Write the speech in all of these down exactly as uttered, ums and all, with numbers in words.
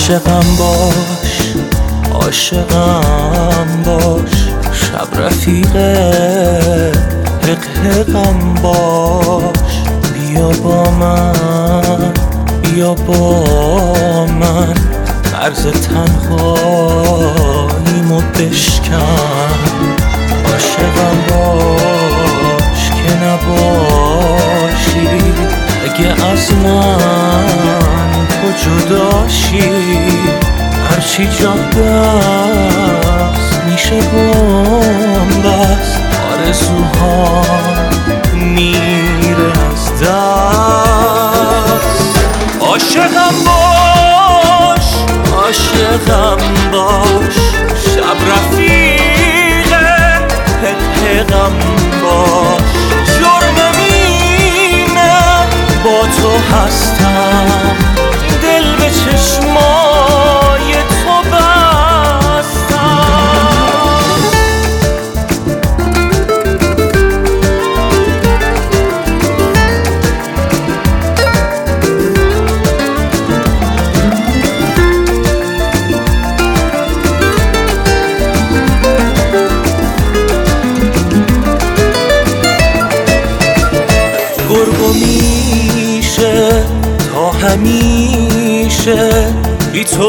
عاشقم باش، عاشقم باش، شب رفیق حق حقم باش. بیا با من، بیا با من، مرز تنهاییمو بشکن. عاشقم باش که نباشی، اگه از من تو جداشی، هرچی جا دست میشه بومبست. آرزوها میره از دست. عاشقم باش، عاشقم باش، شب رفیق حقم باش. جرمم اینه با تو هستم، دل به چشمای تو بستم. گرگ و میشه تا همیشه، بی تو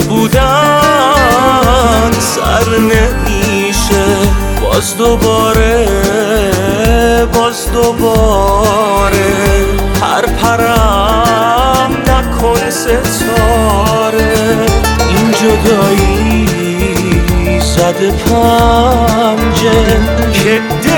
بودن سر نمیشه. باز دوباره، باز دوباره، پر پرم نکن ستاره. این جدایی زده پنجه که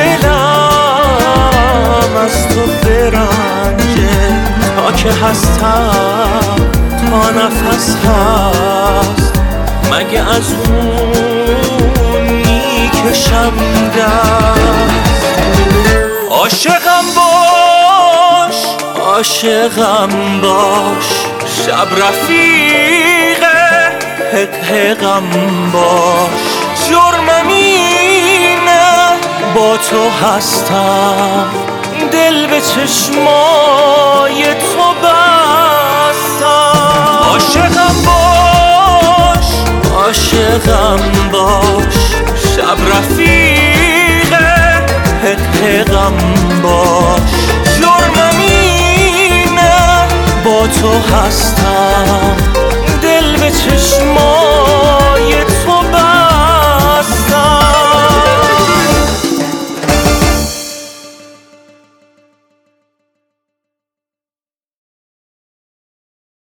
دلم از تو برنجه. تا که هستم، تا نفس هست، مگه از اون میکشم دست. عاشقم باش، عاشقم باش، شب رفیق حق حقم باش. جرمم اینه با تو هستم، دل به چشمای تو بستم. عاشقم باش، عاشقم باش، شب رفیق حق حقم باش. جرمم اینه با تو هستم، دل به چشمای